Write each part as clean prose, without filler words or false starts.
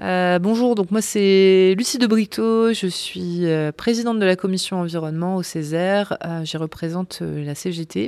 Bonjour, donc moi c'est Lucie de Brito, je suis présidente de la commission environnement au Césaire, je représente la CGT.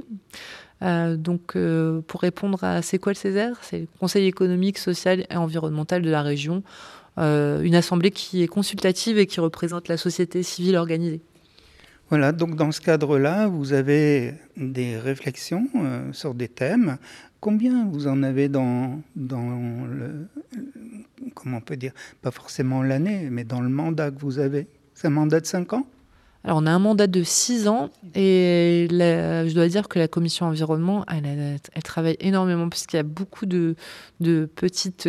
Pour répondre à c'est quoi le Césaire? C'est le Conseil économique, social et environnemental de la région, une assemblée qui est consultative et qui représente la société civile organisée. Voilà, donc dans ce cadre-là, vous avez des réflexions sur des thèmes. Combien vous en avez dans le, comment on peut dire, pas forcément l'année, mais dans le mandat que vous avez? C'est un mandat de 5 ans? Alors on a un mandat de 6 ans et je dois dire que la commission environnement, elle travaille énormément puisqu'il y a beaucoup de petites,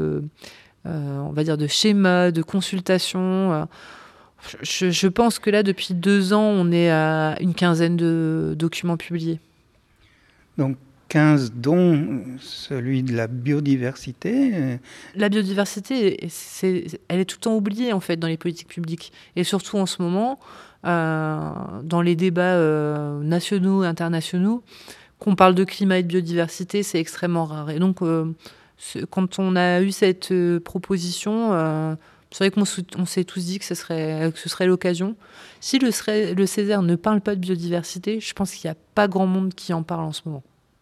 on va dire de schémas, de consultations. Je pense que là, depuis 2 ans, on est à une quinzaine de documents publiés. Donc 15, dont celui de la biodiversité. La biodiversité, elle est tout le temps oubliée en fait dans les politiques publiques. Et surtout en ce moment, dans les débats nationaux et internationaux, qu'on parle de climat et de biodiversité, c'est extrêmement rare. Et donc, quand on a eu cette proposition, c'est vrai qu'on s'est tous dit que ce serait l'occasion. Si le Césaire ne parle pas de biodiversité, je pense qu'il n'y a pas grand monde qui en parle en ce moment.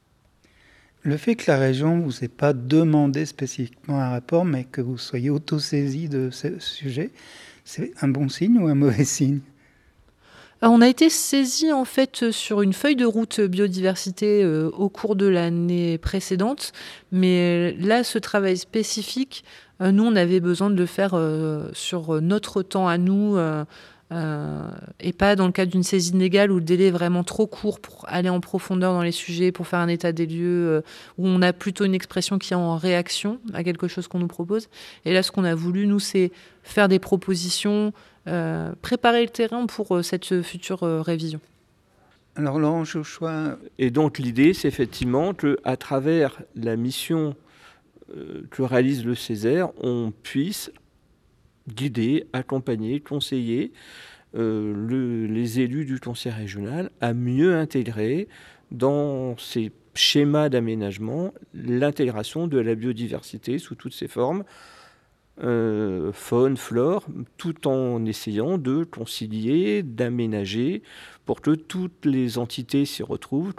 Le fait que la région ne vous ait pas demandé spécifiquement un rapport, mais que vous soyez autosaisi de ce sujet, c'est un bon signe ou un mauvais signe? On a été saisi en fait sur une feuille de route biodiversité au cours de l'année précédente, mais là, ce travail spécifique, nous, on avait besoin de le faire sur notre temps à nous et pas dans le cadre d'une saisine légale où le délai est vraiment trop court pour aller en profondeur dans les sujets, pour faire un état des lieux, où on a plutôt une expression qui est en réaction à quelque chose qu'on nous propose. Et là, ce qu'on a voulu, nous, c'est faire des propositions, préparer le terrain pour cette future révision. Alors Laurent Chauchois. Et donc l'idée, c'est effectivement qu'à travers la mission que réalise le Césaire, on puisse guider, accompagner, conseiller les élus du conseil régional à mieux intégrer dans ces schémas d'aménagement l'intégration de la biodiversité sous toutes ses formes, faune, flore, tout en essayant de concilier, d'aménager pour que toutes les entités s'y retrouvent.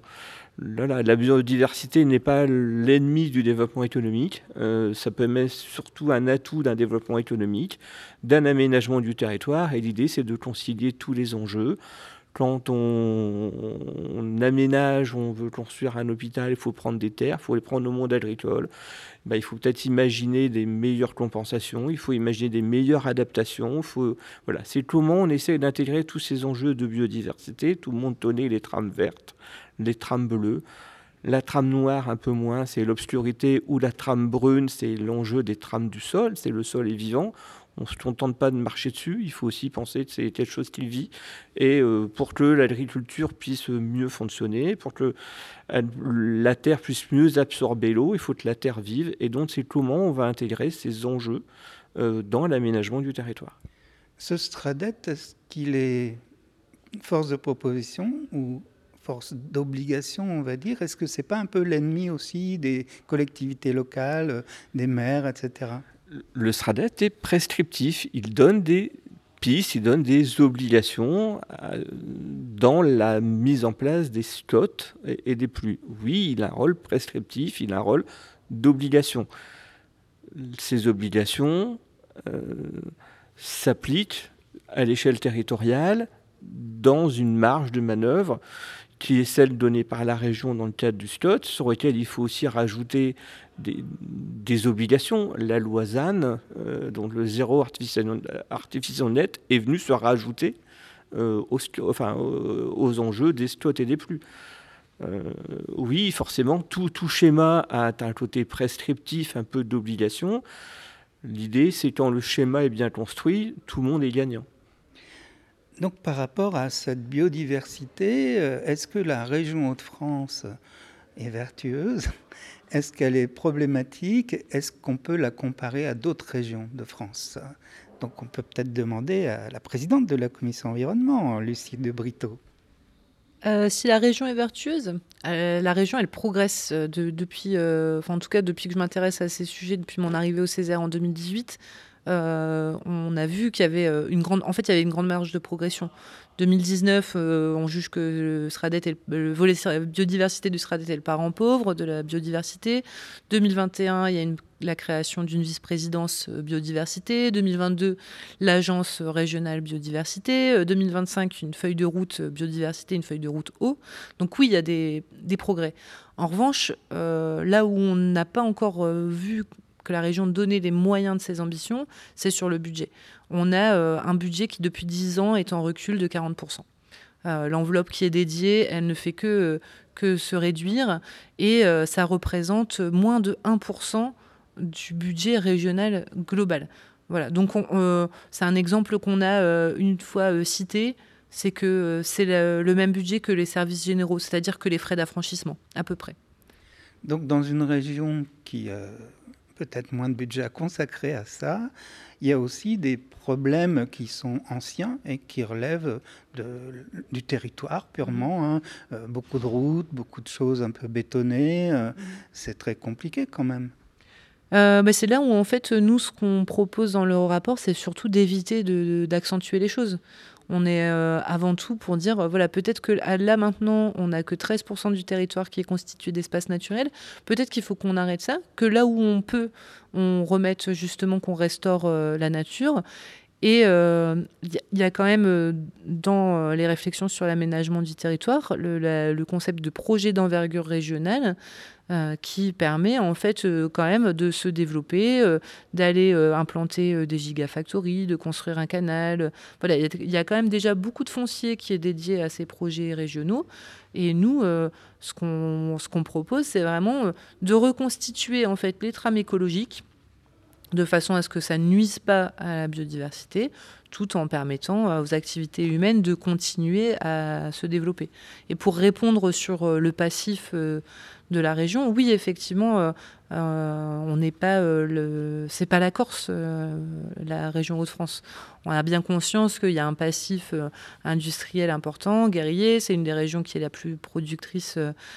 La biodiversité n'est pas l'ennemi du développement économique, ça permet surtout un atout d'un développement économique, d'un aménagement du territoire, et l'idée c'est de concilier tous les enjeux. Quand on aménage, on veut construire un hôpital, il faut prendre des terres, il faut les prendre au monde agricole. Il faut peut-être imaginer des meilleures compensations, il faut imaginer des meilleures adaptations. Voilà, c'est comment on essaie d'intégrer tous ces enjeux de biodiversité. Tout le monde connaît les trames vertes, les trames bleues. La trame noire, un peu moins, c'est l'obscurité, ou la trame brune, c'est l'enjeu des trames du sol, c'est le sol est vivant. On ne se contente pas de marcher dessus, il faut aussi penser que c'est quelque chose qui vit. Et pour que l'agriculture puisse mieux fonctionner, pour que la terre puisse mieux absorber l'eau, il faut que la terre vive. Et donc, c'est comment on va intégrer ces enjeux dans l'aménagement du territoire. Ce Stradet, est-ce qu'il est force de proposition ou force d'obligation, on va dire? Est-ce que c'est pas un peu l'ennemi aussi des collectivités locales, des maires, etc.? Le Stradet est prescriptif, il donne des pistes, il donne des obligations dans la mise en place des SCOT et des PLU. Oui, il a un rôle prescriptif, il a un rôle d'obligation. Ces obligations s'appliquent à l'échelle territoriale dans une marge de manœuvre qui est celle donnée par la région dans le cadre du SCOT, sur laquelle il faut aussi rajouter des obligations. La loi ZAN, donc le zéro artificiel net, est venu se rajouter aux enjeux des SCOT et des PLU. Oui, forcément, tout schéma a un côté prescriptif, un peu d'obligation. L'idée, c'est quand le schéma est bien construit, tout le monde est gagnant. Donc par rapport à cette biodiversité, est-ce que la région Hauts-de-France est vertueuse? Est-ce qu'elle est problématique? Est-ce qu'on peut la comparer à d'autres régions de France? Donc on peut peut-être demander à la présidente de la commission environnement, Lucie de Brito. Si la région est vertueuse, la région, elle progresse depuis, en tout cas depuis que je m'intéresse à ces sujets, depuis mon arrivée au Césaire en 2018. On a vu qu'il y avait il y avait une grande marge de progression. 2019, on juge que le SRADET le volet biodiversité du SRADET est le parent pauvre de la biodiversité. 2021, il y a la création d'une vice-présidence biodiversité. 2022, l'agence régionale biodiversité. 2025, une feuille de route biodiversité, une feuille de route eau. Donc oui, il y a des progrès. En revanche, là où on n'a pas encore vu que la région donnait les moyens de ses ambitions, c'est sur le budget. On a un budget qui, depuis 10 ans, est en recul de 40%. L'enveloppe qui est dédiée, elle ne fait que se réduire et ça représente moins de 1% du budget régional global. Voilà, donc c'est un exemple qu'on a une fois cité, c'est que c'est le même budget que les services généraux, c'est-à-dire que les frais d'affranchissement, à peu près. Donc dans une région qui a peut-être moins de budget à consacrer à ça, il y a aussi des problèmes qui sont anciens et qui relèvent du territoire purement. Beaucoup de routes, beaucoup de choses un peu bétonnées. C'est très compliqué quand même. C'est là où, en fait, nous, ce qu'on propose dans le rapport, c'est surtout d'éviter d'accentuer les choses. On est avant tout pour dire, voilà, peut-être que là, maintenant, on n'a que 13% du territoire qui est constitué d'espaces naturels. Peut-être qu'il faut qu'on arrête ça, que là où on peut, on remette justement, qu'on restaure la nature. Et il y a quand même, dans les réflexions sur l'aménagement du territoire, le concept de projet d'envergure régionale qui permet en fait quand même de se développer, d'aller implanter des gigafactories, de construire un canal. Voilà, il y a quand même déjà beaucoup de foncier qui est dédié à ces projets régionaux. Et nous, ce qu'on propose, c'est vraiment de reconstituer en fait les trames écologiques de façon à ce que ça ne nuise pas à la biodiversité, tout en permettant aux activités humaines de continuer à se développer. Et pour répondre sur le passif de la région, oui, effectivement, on n'est pas c'est pas la Corse, la région Hauts-de-France. On a bien conscience qu'il y a un passif industriel important, guerrier. C'est une des régions qui est la plus productrice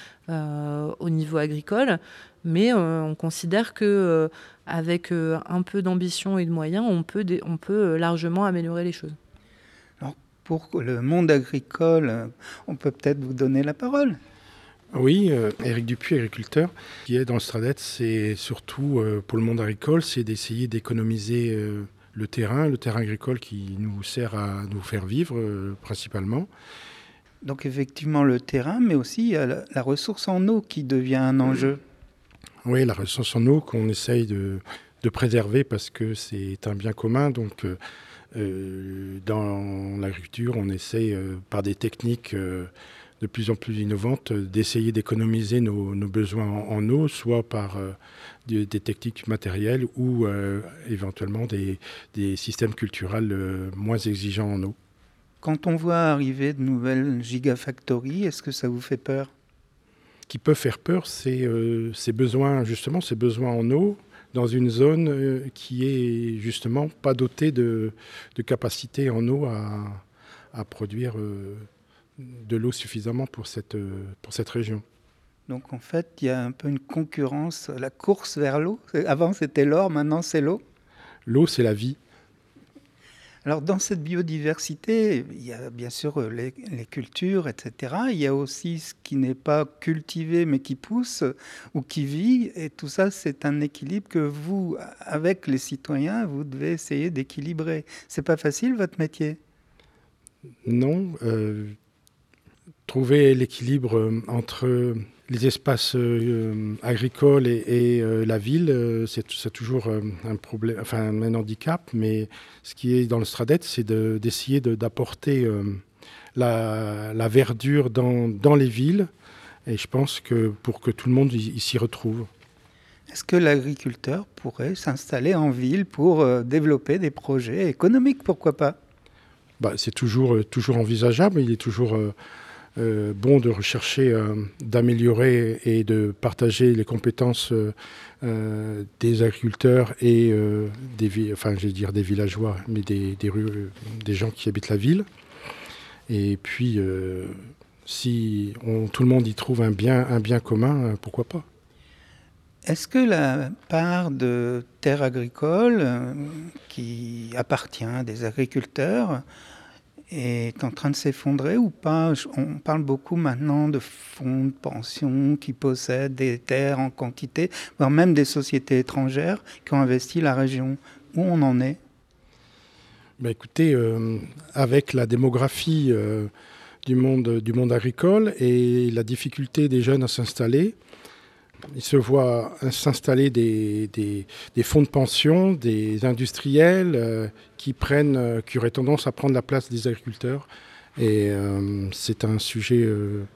au niveau agricole. Mais on considère que avec un peu d'ambition et de moyens, on peut largement améliorer les choses. Alors, pour le monde agricole, on peut peut-être vous donner la parole. Oui, Éric Dupuis, agriculteur. Ce qui est dans le SRADET, c'est surtout pour le monde agricole, c'est d'essayer d'économiser le terrain agricole qui nous sert à nous faire vivre principalement. Donc effectivement le terrain, mais aussi il y a la ressource en eau qui devient un enjeu. Oui, la ressource en eau qu'on essaye de préserver parce que c'est un bien commun. Donc, dans l'agriculture, on essaye, par des techniques de plus en plus innovantes, d'essayer d'économiser nos besoins en eau, soit par des techniques matérielles ou éventuellement des systèmes culturels moins exigeants en eau. Quand on voit arriver de nouvelles gigafactories, est-ce que ça vous fait peur ? Qui peut faire peur, c'est ces besoins en eau dans une zone qui est justement pas dotée de capacité en eau à produire de l'eau suffisamment pour cette région. Donc en fait, il y a un peu une concurrence, la course vers l'eau. Avant c'était l'or, maintenant c'est l'eau. L'eau, c'est la vie. Alors dans cette biodiversité, il y a bien sûr les cultures, etc. Il y a aussi ce qui n'est pas cultivé mais qui pousse ou qui vit. Et tout ça, c'est un équilibre que vous, avec les citoyens, vous devez essayer d'équilibrer. C'est pas facile votre métier ? Non. Trouver l'équilibre entre les espaces agricoles et la ville, c'est toujours un problème, enfin un handicap. Mais ce qui est dans le SRADET, c'est d'essayer d'apporter la verdure dans les villes. Et je pense que pour que tout le monde s'y retrouve. Est-ce que l'agriculteur pourrait s'installer en ville pour développer des projets économiques, pourquoi pas ? C'est toujours envisageable. Il est toujours bon de rechercher, d'améliorer et de partager les compétences des agriculteurs et des villageois, mais des gens qui habitent la ville. Et puis, Si tout le monde y trouve un bien commun, pourquoi pas? Est-ce que la part de terres agricoles qui appartient à des agriculteurs est en train de s'effondrer ou pas? On parle beaucoup maintenant de fonds de pension qui possèdent des terres en quantité, voire même des sociétés étrangères qui ont investi la région. Où on en est? Écoutez, avec la démographie du monde agricole et la difficulté des jeunes à s'installer, ils se voient s'installer des fonds de pension, des industriels qui auraient tendance à prendre la place des agriculteurs. Et c'est un sujet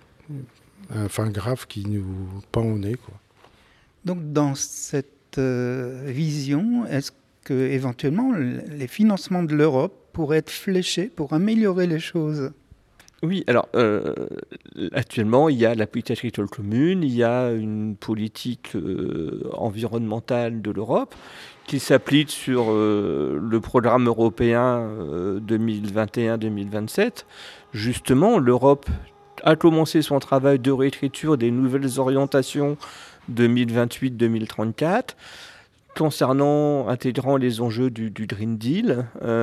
grave qui nous pend au nez, quoi. Donc dans cette vision, est-ce que éventuellement les financements de l'Europe pourraient être fléchés pour améliorer les choses? Oui, alors actuellement, il y a la politique agricole commune, il y a une politique environnementale de l'Europe qui s'applique sur le programme européen 2021-2027. Justement, l'Europe a commencé son travail de réécriture des nouvelles orientations 2028-2034 concernant, intégrant les enjeux du Green Deal.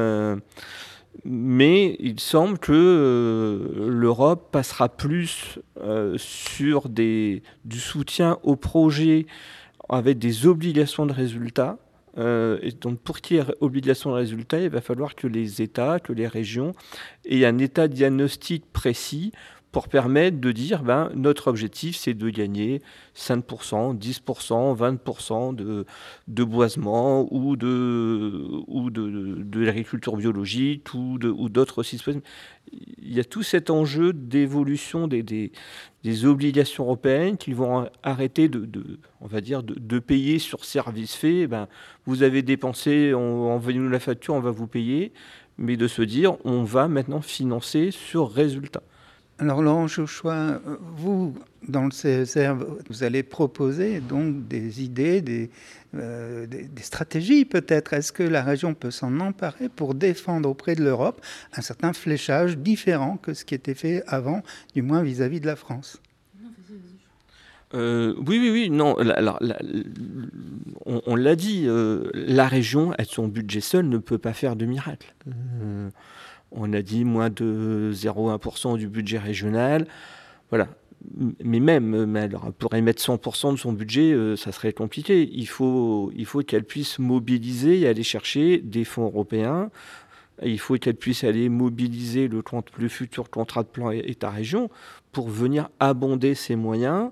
Mais il semble que l'Europe passera plus sur du soutien aux projets avec des obligations de résultats. Et donc pour qu'il y ait obligation de résultats, il va falloir que les États, que les régions aient un état diagnostic précis pour permettre de dire notre objectif c'est de gagner 5%, 10%, 20% de boisement ou de l'agriculture biologique ou d'autres systèmes. Il y a tout cet enjeu d'évolution des obligations européennes qui vont arrêter de payer sur service fait. Vous avez dépensé, envoyez-nous la facture, on va vous payer. Mais de se dire, on va maintenant financer sur résultat. Alors Laurent Chauchois, vous, dans le CESR, vous allez proposer donc des idées, des stratégies peut-être. Est-ce que la région peut s'en emparer pour défendre auprès de l'Europe un certain fléchage différent que ce qui était fait avant, du moins vis-à-vis de la France? Oui, non. On l'a dit, la région, avec son budget seul, ne peut pas faire de miracle. On a dit moins de 0,1% du budget régional. Voilà. Mais alors, elle pourrait mettre 100% de son budget, ça serait compliqué. Il faut qu'elle puisse mobiliser et aller chercher des fonds européens. Il faut qu'elle puisse aller mobiliser le futur contrat de plan État-région pour venir abonder ses moyens.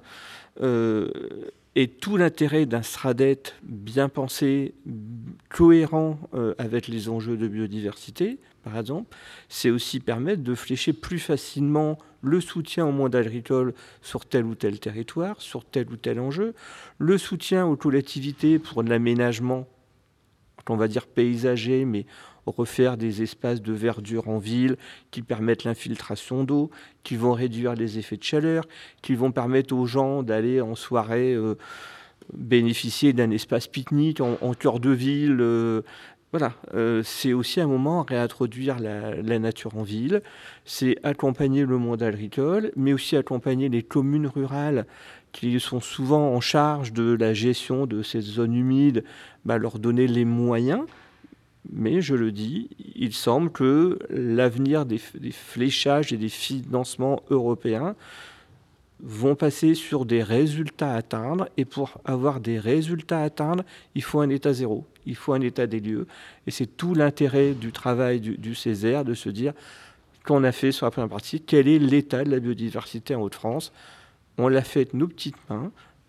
Et tout l'intérêt d'un SRADET bien pensé, cohérent avec les enjeux de biodiversité, par exemple, c'est aussi permettre de flécher plus facilement le soutien au monde agricole sur tel ou tel territoire, sur tel ou tel enjeu, le soutien aux collectivités pour l'aménagement, on va dire paysager, mais refaire des espaces de verdure en ville qui permettent l'infiltration d'eau, qui vont réduire les effets de chaleur, qui vont permettre aux gens d'aller en soirée bénéficier d'un espace pique-nique en cœur de ville. C'est aussi un moment à réintroduire la nature en ville, c'est accompagner le monde agricole, mais aussi accompagner les communes rurales qui sont souvent en charge de la gestion de ces zones humides, leur donner les moyens. Mais je le dis, il semble que l'avenir des fléchages et des financements européens vont passer sur des résultats à atteindre. Et pour avoir des résultats à atteindre, il faut un état zéro, il faut un état des lieux. Et c'est tout l'intérêt du travail du CESR de se dire qu'on a fait sur la première partie, quel est l'état de la biodiversité en Hauts-de-France. On l'a fait avec nos petites mains,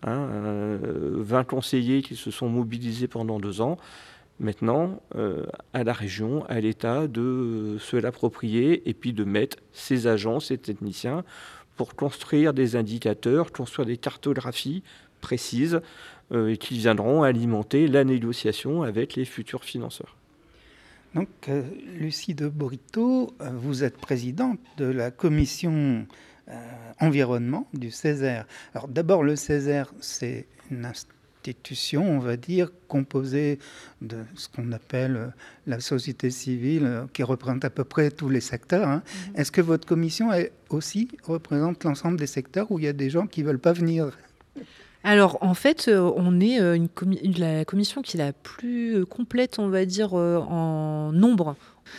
20 conseillers qui se sont mobilisés pendant 2 ans. Maintenant, à la région, à l'État, de se l'approprier et puis de mettre ses agents, ses techniciens pour construire des indicateurs, construire des cartographies précises et qui viendront alimenter la négociation avec les futurs financeurs. Donc, Lucie de Brito, vous êtes présidente de la commission environnement du CESR. Alors d'abord, le CESR, c'est une institution institution, on va dire, composée de ce qu'on appelle la société civile, qui représente à peu près tous les secteurs. Hein. Est-ce que votre commission aussi représente l'ensemble des secteurs où il y a des gens qui ne veulent pas venir ? Alors, en fait, on est la commission qui est la plus complète, on va dire, en nombre.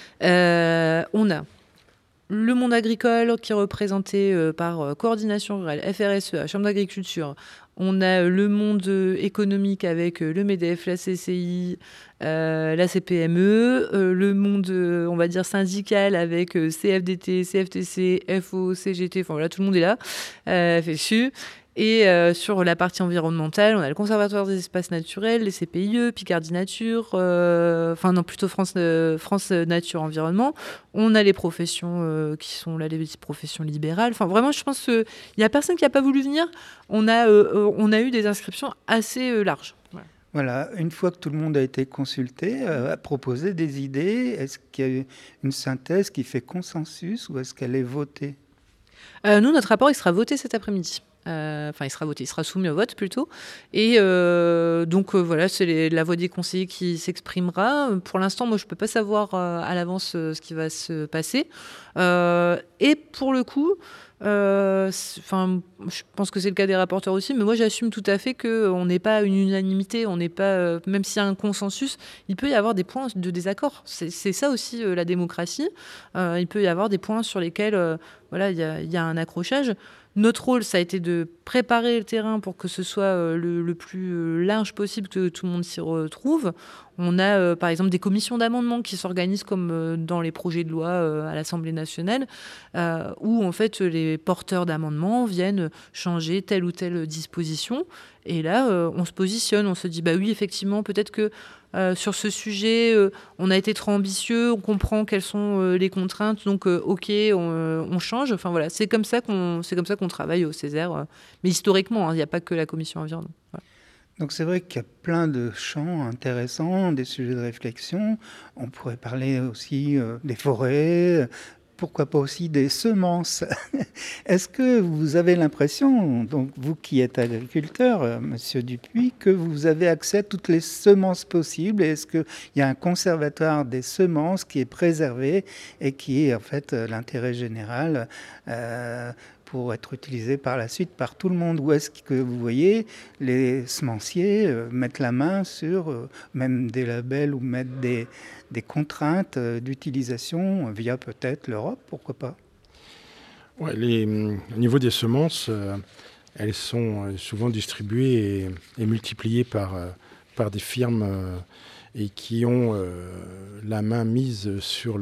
On a le monde agricole qui est représenté par Coordination Rurale, FRSEA, Chambre d'agriculture. On a le monde économique avec le MEDEF, la CCI, la CPME. Le monde, on va dire, syndical avec CFDT, CFTC, FO, CGT. Enfin voilà, tout le monde est là, FSU. Et sur la partie environnementale, on a le Conservatoire des espaces naturels, les CPIE, Picardie Nature, plutôt France Nature Environnement. On a les professions qui sont là, les professions libérales. Enfin, vraiment, je pense qu'il n'y a personne qui n'a pas voulu venir. On a eu des inscriptions assez larges. Voilà, une fois que tout le monde a été consulté, a proposé des idées, est-ce qu'il y a une synthèse qui fait consensus ou est-ce qu'elle est votée ? Nous, notre rapport, il sera voté cet après-midi. Il sera soumis au vote plutôt. Et voilà, c'est la voix des conseillers qui s'exprimera. Pour l'instant, moi, je ne peux pas savoir à l'avance ce qui va se passer. Et pour le coup, je pense que c'est le cas des rapporteurs aussi, mais moi, j'assume tout à fait qu'on n'est pas une unanimité, on n'est pas, même s'il y a un consensus, il peut y avoir des points de désaccord. C'est ça aussi la démocratie. Il peut y avoir des points sur lesquels il y a un accrochage. Notre rôle, ça a été de préparer le terrain pour que ce soit le plus large possible, que tout le monde s'y retrouve. On a, par exemple, des commissions d'amendement qui s'organisent comme dans les projets de loi à l'Assemblée nationale, où, en fait, les porteurs d'amendements viennent changer telle ou telle disposition. Et là, on se positionne, on se dit, bah oui, effectivement, peut-être que sur ce sujet, on a été trop ambitieux, on comprend quelles sont les contraintes, donc ok, on change. Enfin voilà, c'est comme ça qu'on travaille au Césaire. Mais historiquement, il n'y a pas que la commission environnement. Voilà. Donc c'est vrai qu'il y a plein de champs intéressants, des sujets de réflexion. On pourrait parler aussi des forêts. Pourquoi pas aussi des semences. Est-ce que vous avez l'impression, donc vous qui êtes agriculteur, Monsieur Dupuis, que vous avez accès à toutes les semences possibles? Et est-ce qu'il y a un conservatoire des semences qui est préservé et qui est en fait l'intérêt général pour être utilisé par la suite par tout le monde? Ou est-ce que vous voyez les semenciers mettre la main sur même des labels ou mettre des contraintes d'utilisation via peut-être l'Europe, pourquoi pas? Ouais, au niveau des semences, elles sont souvent distribuées et multipliées par des firmes et qui ont la main mise sur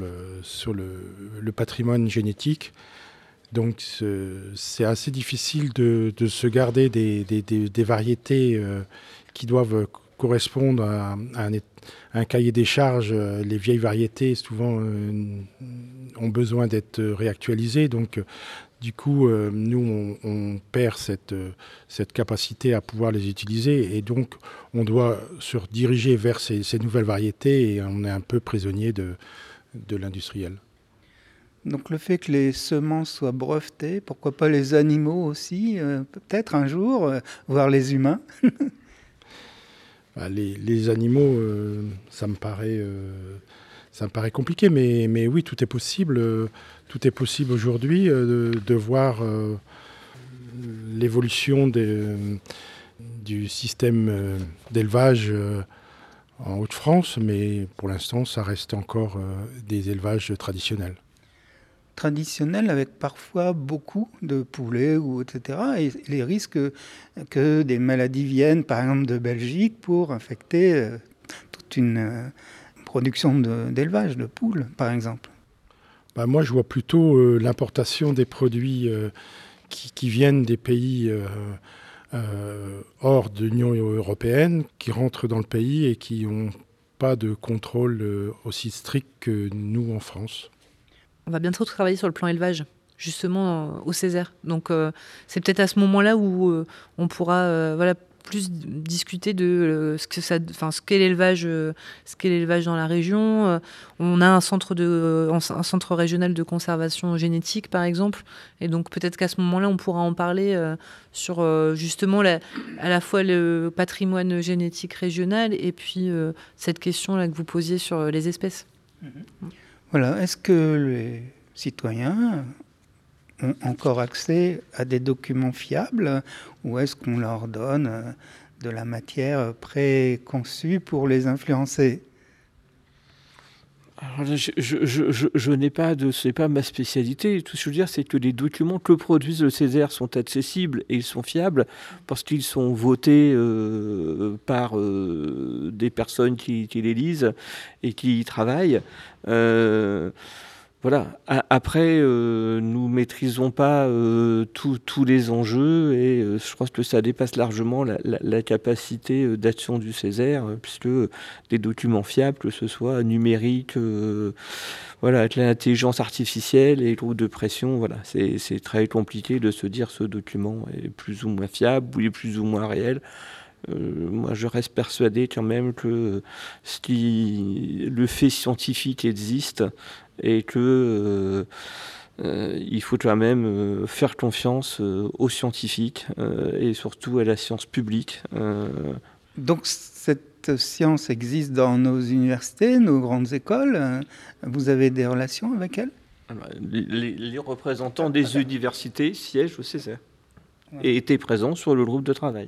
le patrimoine génétique. Donc c'est assez difficile de se garder des variétés qui doivent correspondre à un cahier des charges. Les vieilles variétés souvent ont besoin d'être réactualisées. Donc du coup, nous, on perd cette capacité à pouvoir les utiliser. Et donc, on doit se diriger vers ces nouvelles variétés et on est un peu prisonnier de l'industriel. Donc le fait que les semences soient brevetées, pourquoi pas les animaux aussi, peut-être un jour, voire les humains? Les animaux, ça me paraît compliqué, mais oui, tout est possible. Tout est possible aujourd'hui de voir l'évolution du système d'élevage en Hauts-de-France, mais pour l'instant, ça reste encore des élevages traditionnels. Traditionnel avec parfois beaucoup de poulets ou etc. Et les risques que des maladies viennent par exemple de Belgique pour infecter toute une production d'élevage de poules par exemple. Moi je vois plutôt l'importation des produits qui viennent des pays hors de l'Union européenne, qui rentrent dans le pays et qui n'ont pas de contrôle aussi strict que nous en France. On va bientôt travailler sur le plan élevage, justement au Césaire. Donc c'est peut-être à ce moment-là où on pourra plus discuter de ce qu'est l'élevage dans la région. On a un centre régional de conservation génétique, par exemple, et donc peut-être qu'à ce moment-là, on pourra en parler sur justement à la fois le patrimoine génétique régional et puis cette question-là que vous posiez sur les espèces. Voilà. Est-ce que les citoyens ont encore accès à des documents fiables ou est-ce qu'on leur donne de la matière préconçue pour les influencer ? Alors, je n'ai pas c'est pas ma spécialité. Tout ce que je veux dire, c'est que les documents que produisent le Césaire sont accessibles et ils sont fiables parce qu'ils sont votés par des personnes qui les lisent et qui y travaillent. Voilà. Après, nous maîtrisons pas tous les enjeux et je pense que ça dépasse largement la capacité d'action du Césaire, puisque des documents fiables, que ce soit numériques, voilà, avec l'intelligence artificielle et le groupe de pression, voilà, c'est très compliqué de se dire ce document est plus ou moins fiable ou il est plus ou moins réel. Moi, je reste persuadé quand même que le fait scientifique existe et que il faut quand même faire confiance aux scientifiques et surtout à la science publique. Donc cette science existe dans nos universités, nos grandes écoles. Vous avez des relations avec elles ? Alors, les représentants des universités siègent au Césaire et étaient présents sur le groupe de travail.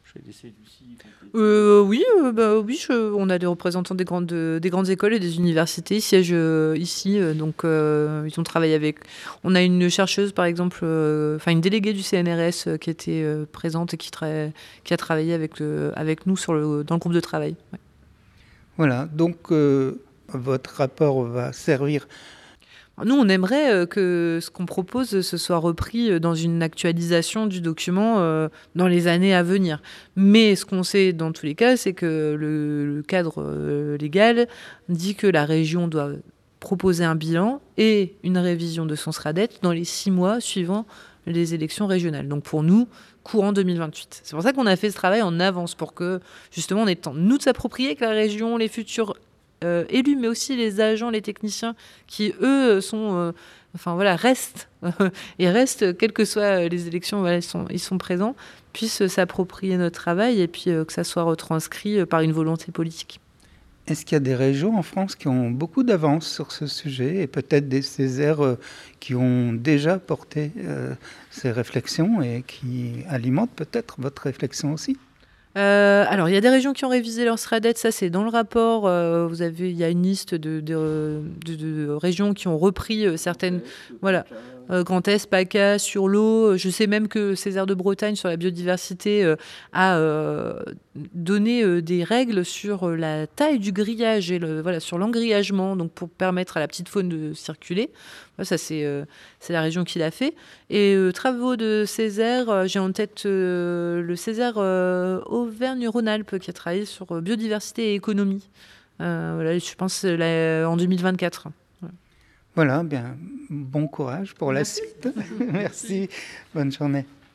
Oui, on a des représentants des grandes écoles et des universités. Ils siègent ici, donc ils ont travaillé avec. On a une chercheuse, par exemple, une déléguée du CNRS qui était présente et qui a travaillé avec nous dans le groupe de travail. Ouais. Voilà, donc votre rapport va servir. Nous, on aimerait que ce qu'on propose ce soit repris dans une actualisation du document dans les années à venir. Mais ce qu'on sait dans tous les cas, c'est que le cadre légal dit que la région doit proposer un bilan et une révision de son SRADET dans les 6 mois suivant les élections régionales. Donc pour nous, courant 2028. C'est pour ça qu'on a fait ce travail en avance, pour que justement on ait le temps, nous, de s'approprier que la région, les futurs élus, mais aussi les agents, les techniciens qui, eux, restent, et restent, quelles que soient les élections, voilà, ils sont présents, puissent s'approprier notre travail et puis que ça soit retranscrit par une volonté politique. Est-ce qu'il y a des régions en France qui ont beaucoup d'avance sur ce sujet et peut-être des Césaires qui ont déjà porté ces réflexions et qui alimentent peut-être votre réflexion aussi ? Alors, il y a des régions qui ont révisé leur SRADET, ça c'est dans le rapport. Il y a une liste de régions qui ont repris certaines, voilà, Grand Est, PACA, sur l'eau. Je sais même que Césaire de Bretagne sur la biodiversité a donné des règles sur la taille du grillage et sur l'engrillagement, donc pour permettre à la petite faune de circuler. Ça, c'est la région qui l'a fait. Et travaux de Césaire, j'ai en tête le Césaire Auvergne-Rhône-Alpes qui a travaillé sur biodiversité et économie. Je pense en 2024. Voilà, bien, bon courage pour la suite. Merci, bonne journée.